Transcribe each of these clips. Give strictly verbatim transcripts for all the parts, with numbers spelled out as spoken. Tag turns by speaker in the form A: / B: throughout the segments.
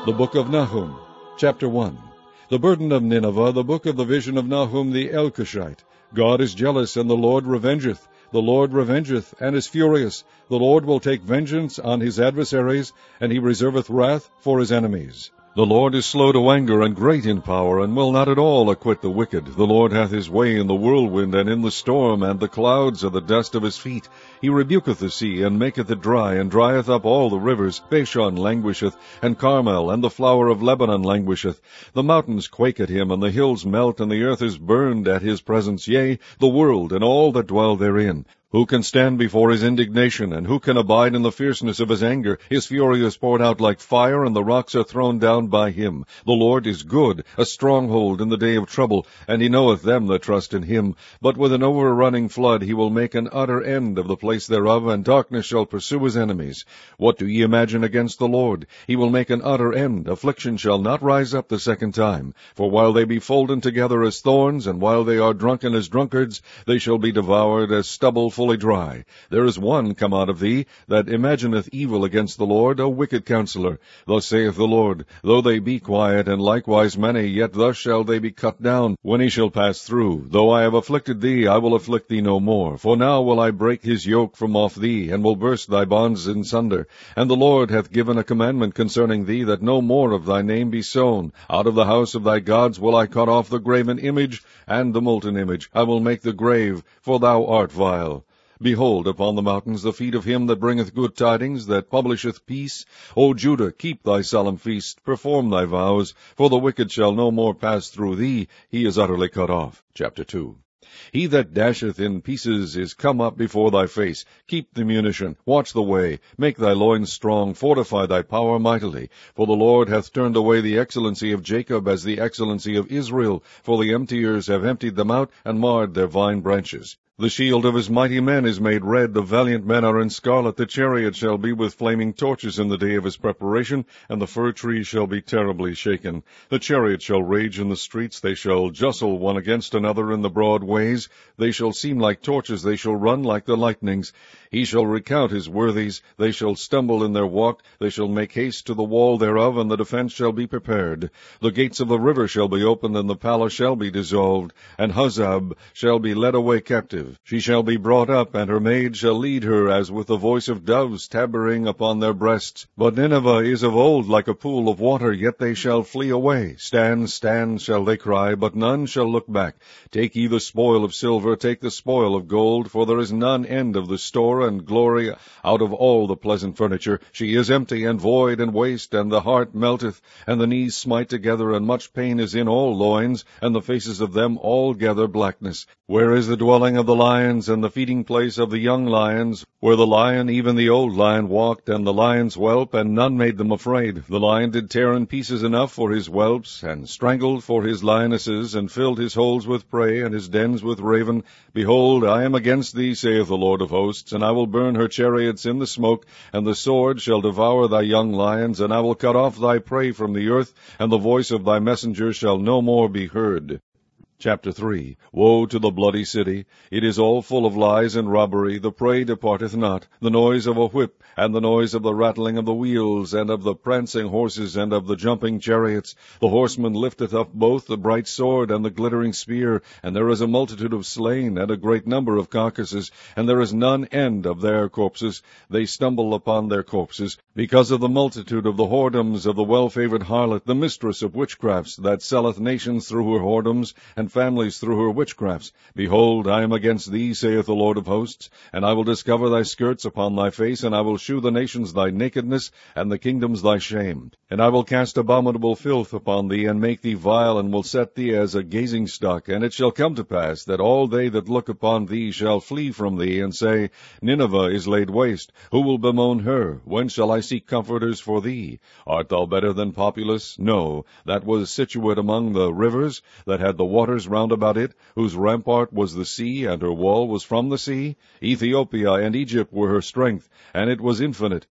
A: The Book of Nahum, Chapter one. The burden of Nineveh, the book of the vision of Nahum the Elkoshite. God is jealous, and the Lord revengeth. The Lord revengeth, and is furious. The Lord will take vengeance on his adversaries, and he reserveth wrath for his enemies. The Lord is slow to anger, and great in power, and will not at all acquit the wicked. The Lord hath his way in the whirlwind, and in the storm, and the clouds are the dust of his feet. He rebuketh the sea, and maketh it dry, and drieth up all the rivers. Bashan languisheth, and Carmel, and the flower of Lebanon languisheth. The mountains quake at him, and the hills melt, and the earth is burned at his presence, yea, the world, and all that dwell therein. Who can stand before his indignation, and who can abide in the fierceness of his anger? His fury is poured out like fire, and the rocks are thrown down by him. The Lord is good, a stronghold in the day of trouble, and he knoweth them that trust in him. But with an overrunning flood he will make an utter end of the place thereof, and darkness shall pursue his enemies. What do ye imagine against the Lord? He will make an utter end. Affliction shall not rise up the second time. For while they be folden together as thorns, and while they are drunken as drunkards, they shall be devoured as stubble fully dry. There is one come out of thee that imagineth evil against the Lord, a wicked counselor. Thus saith the Lord, though they be quiet, and likewise many, yet thus shall they be cut down, when he shall pass through. Though I have afflicted thee, I will afflict thee no more. For now will I break his yoke from off thee, and will burst thy bonds in sunder. And the Lord hath given a commandment concerning thee, that no more of thy name be sown. Out of the house of thy gods will I cut off the graven image, and the molten image. I will make the grave, for thou art vile. Behold, upon the mountains the feet of him that bringeth good tidings, that publisheth peace. O Judah, keep thy solemn feast, perform thy vows, for the wicked shall no more pass through thee, he is utterly cut off. Chapter two. He that dasheth in pieces is come up before thy face. Keep the munition, watch the way, make thy loins strong, fortify thy power mightily. For the Lord hath turned away the excellency of Jacob as the excellency of Israel, for the emptiers have emptied them out, and marred their vine branches. The shield of his mighty men is made red, the valiant men are in scarlet, the chariot shall be with flaming torches in the day of his preparation, and the fir tree shall be terribly shaken. The chariot shall rage in the streets, they shall justle one against another in the broad ways. They shall seem like torches, they shall run like the lightnings. He shall recount his worthies, they shall stumble in their walk, they shall make haste to the wall thereof, and the defense shall be prepared. The gates of the river shall be opened, and the palace shall be dissolved, and Huzzab shall be led away captive. She shall be brought up, and her maid shall lead her, as with the voice of doves tabering upon their breasts. But Nineveh is of old like a pool of water, yet they shall flee away. Stand, stand, shall they cry, but none shall look back. Take ye the spoil of silver, take the spoil of gold, for there is none end of the store and glory out of all the pleasant furniture. She is empty and void and waste, and the heart melteth, and the knees smite together, and much pain is in all loins, and the faces of them altogether blackness. Where is the dwelling of the lions, and the feeding place of the young lions, where the lion, even the old lion, walked, and the lions whelp, and none made them afraid? The lion did tear in pieces enough for his whelps, and strangled for his lionesses, and filled his holes with prey, and his dens with raven. Behold, I am against thee, saith the Lord of hosts, and I will burn her chariots in the smoke, and the sword shall devour thy young lions, and I will cut off thy prey from the earth, and the voice of thy messengers shall no more be heard. Chapter three. Woe to the bloody city! It is all full of lies and robbery. The prey departeth not. The noise of a whip, and the noise of the rattling of the wheels, and of the prancing horses, and of the jumping chariots. The horseman lifteth up both the bright sword and the glittering spear, and there is a multitude of slain, and a great number of carcasses, and there is none end of their corpses. They stumble upon their corpses, because of the multitude of the whoredoms of the well-favored harlot, the mistress of witchcrafts, that selleth nations through her whoredoms, and families through her witchcrafts. Behold, I am against thee, saith the Lord of hosts, and I will discover thy skirts upon thy face, and I will shew the nations thy nakedness, and the kingdoms thy shame. And I will cast abominable filth upon thee, and make thee vile, and will set thee as a gazing stock. And it shall come to pass, that all they that look upon thee shall flee from thee, and say, Nineveh is laid waste. Who will bemoan her? When shall I seek comforters for thee? Art thou better than Populus? No, that was situate among the rivers, that had the waters round about it, whose rampart was the sea, and her wall was from the sea. Ethiopia and Egypt were her strength, and it was infinite.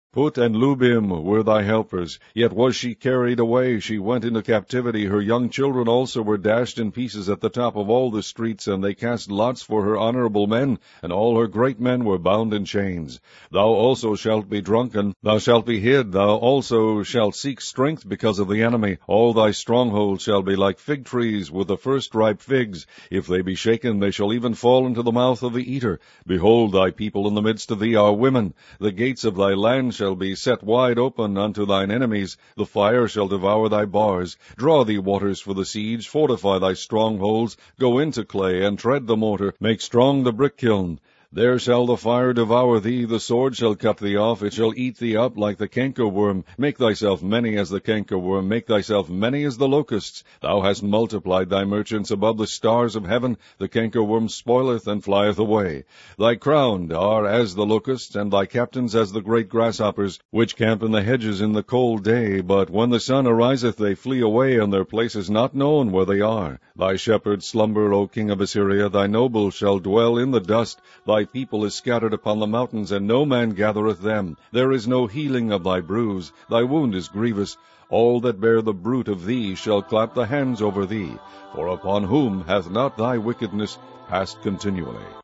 A: Put and Lubim were thy helpers, yet was she carried away, she went into captivity. Her young children also were dashed in pieces at the top of all the streets, and they cast lots for her honorable men, and all her great men were bound in chains. Thou also shalt be drunken, thou shalt be hid, thou also shalt seek strength because of the enemy. All thy strongholds shall be like fig trees with the first ripe figs. If they be shaken, they shall even fall into the mouth of the eater. Behold, thy people in the midst of thee are women. The gates of thy land shall be set wide open unto thine enemies. The fire shall devour thy bars. Draw thee waters for the siege. Fortify thy strongholds. Go into clay, and tread the mortar. Make strong the brick kiln. There shall the fire devour thee, the sword shall cut thee off, it shall eat thee up like the cankerworm. Make thyself many as the cankerworm, make thyself many as the locusts. Thou hast multiplied thy merchants above the stars of heaven, the cankerworm spoileth and flieth away. Thy crown are as the locusts, and thy captains as the great grasshoppers, which camp in the hedges in the cold day, but when the sun ariseth they flee away, and their place is not known where they are. Thy shepherds slumber, O king of Assyria, thy nobles shall dwell in the dust. Thy people is scattered upon the mountains, and no man gathereth them. There is no healing of thy bruise, thy wound is grievous. All that bear the bruit of thee shall clap the hands over thee, for upon whom hath not thy wickedness passed continually?